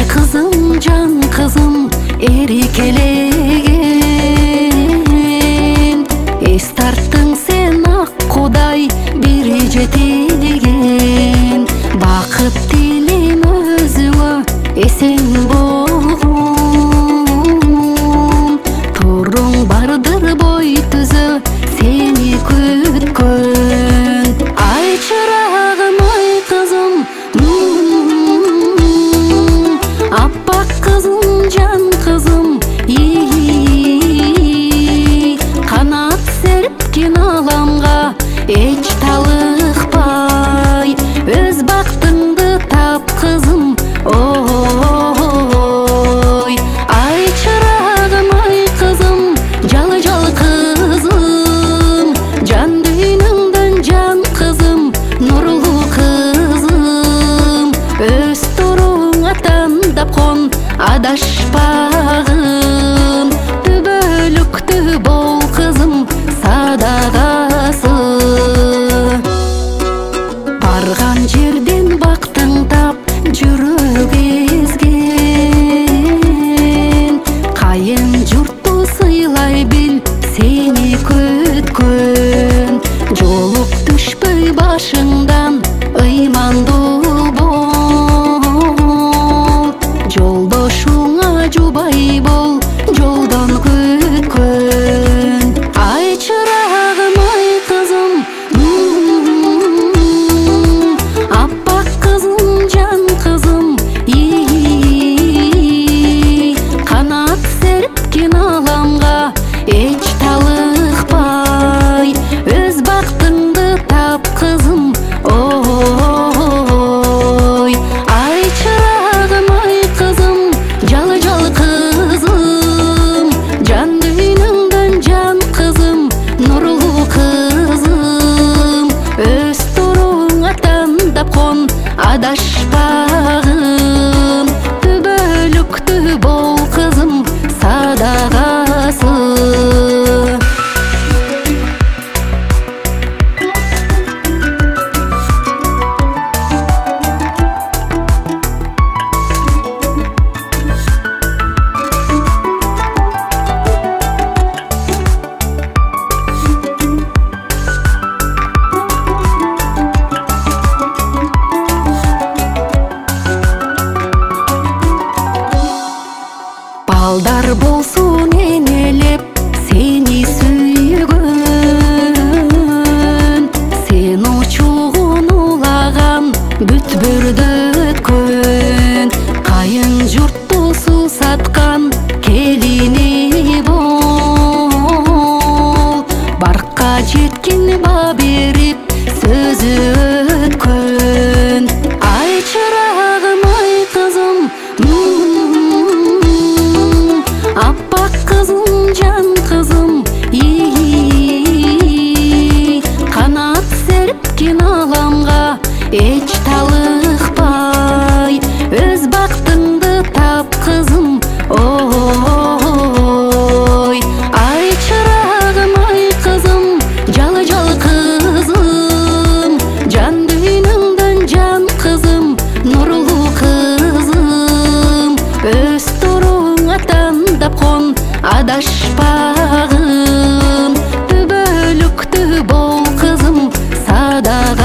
кызым, жан кызым, эркелеген. Эс тарттың сен ак Кудай бир жетелеген. Бакыт тилейм өзүңө эсен болгон. Туруң бардыр бой түзө сени күткөн. Ай чырагым, ай кызым, аппак кызым, жан кызым, канат серпкен аламга эч талыкпай, өз бактыңды тап кызым, ой. Ай чырагым, ай кызым, жалы кызым, жан дүйнөңдөн жан кызым, нурлуу кызым. Өз туруңа тандап кон, адашпагын, түбөлүктү бол кызым, садагасы. Барган жерден бактың тап, жүрөк эзген. Кайын журтту сыйлай бил, сени күткөн. Жолук түшпөй башыңдан, ыймандуу бол. Жолдошуңа жубай бол, жолдон күткөн. Ай чырагым, ай кызым, аппак кызым, жан кызым, канат серпкен аламга эч талыкпай, өз бактыңды тап кызым, ой. Ай чырагым, ай кызым, жалы кызым, жан дүйнөңдөн жан кызым, нурлуу кызым. Өз туруңа тандап кон, адашпагын, түбөлүктү бол кызым, садагасы. Балдар болсун энелеп сени сүйгөн. Сен учугун улаган бүт бөрдөткөн. Кайын журтту суусаткан келини бол. Баркка жеткин ба берип сөзү өткөн. Ай чырагым, ай кызым, аппак кызым, жан кызым, канат серпкен аламга эч талыкпай, өз бактыңды тап кызым, ой. Ай чырагым, ай кызым, жалы кызым, жан дүйнөңдөн жан кызым, нурлуу кызым. Өз туруңа тандап кон, адашпагын, түбөлүктү бол кызым, садагасы.